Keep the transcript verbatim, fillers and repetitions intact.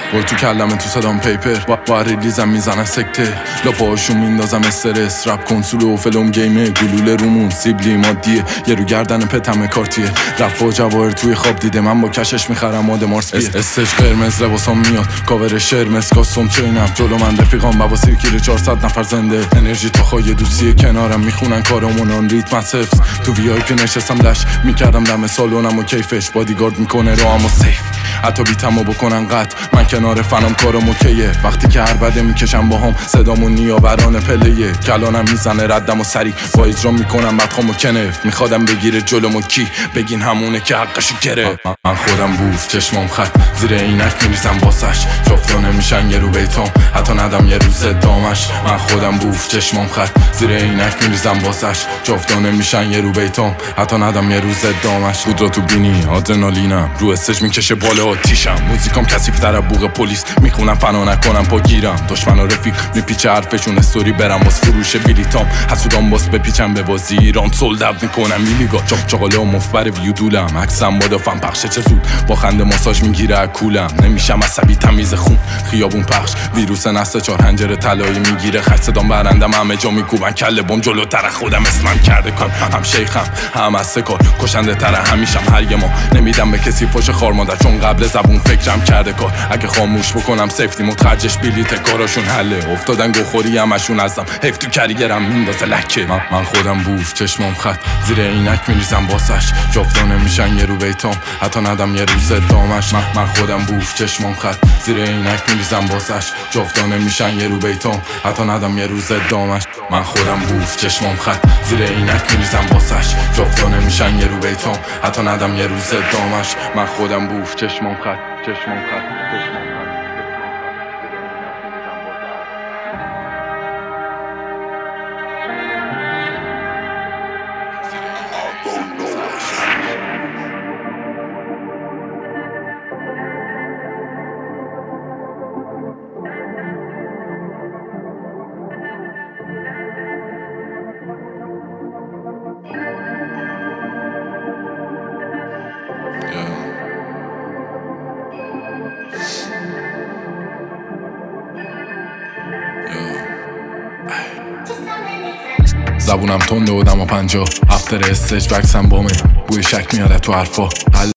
گل تو کلمه تو صدام پیپر با, با ریلیزم میزنن سکته لاپاشون میندازم استرس رپ کنسول و فلم گیمه گلوله رومون سیبلی مادیه یه رو گردن پتم کارتیه رپ و جواهر توی خواب دیده من با کشش میخرم ماده مارس بیه استش قرمز لباسام میاد کاور شرمز کاستوم چینم جلو من رفیقام بابا سیرکیل چهارصد نفر زنده انرژی تا خواهی دوستی کنارم میخونن کارمون آن ریتم حفظ تو وی آی پی نشستم لش میکردم دم سالونم و کیفش بادیگارد میکنه راهمو سیف حتی بیتمو بکنن قط من کنار فنام کارم اوکیه وقتی که هر بده میکشم باهم صدامو نیاوران پلیه کلانم میزنه ردم و سری با اجرام میکنم بدخوامو کنف میخوادم بگیره جلومو کی بگین همونه که حقشو گره من خودم بوف چشمام خط زیر عینک میریزم واسش جفتانه میشن یه رو بیتام حتی ندم یه روز دامش من خودم بوف چشمام خط زیر عینک میریزم واسش جفتانه میشن یه رو بیتام حتی ندم یه روز دامش بود را تو بینی آدرنالینم رو استج میکشه بالا آتیشم موزیکام کثیف‌تر بوق پلیس میخونم فنا نکنم پا گیرم دشمن و رفیق میپیچه حرفشون استوری برم باز فروش بلیتام حسودام باز بپیچم به بازی ایران سولد اوت میکنم میلیگا چاق چاقاله و مفبر ویو دولم عکسم با دافم پخشه چه زود با خنده ماساژ میگیره کولم نمیشم عصبی تمیز خون خیابون پخش ویروس نسل چهار هنجره طلایی میگیره خش صدام برندم همه جا میکوبن کله بم جلوتر خودم اسمم کرده کار هم شیخم هم از سکار کشنده تر همیشم هر یه ما نمیدم به کسی فوش خار مادر چون قبل زبون فکرم کرده کار اگه خاموش بکنم سیفتی متخرجش بلیت کاراشون حله افتادن گوخوری همشون ازم حیف تو کریگرم میندازه لکه من, من خودم بوف چشمام خط زیر عینک میریزم واسش جفتانه میشن یه رو بیتام حتی ندم یه روز دامش من, من خودم بوف چشمام خط زیر عینک میریزم واسش جفتانه میشن یه رو بیتام حتی ندم یه روز دامش من خودم بوف چشمام خط زیر عینک میریزم واسش جفتانه میشن یه رو بیتام حتی ندم یه روز دامش من خودم بوف چشمام خط چشمام خط چشمام خط زبونم تنده و دم و پنجا افتر استیج بکسم بامه بوی شک میاره تو حرفا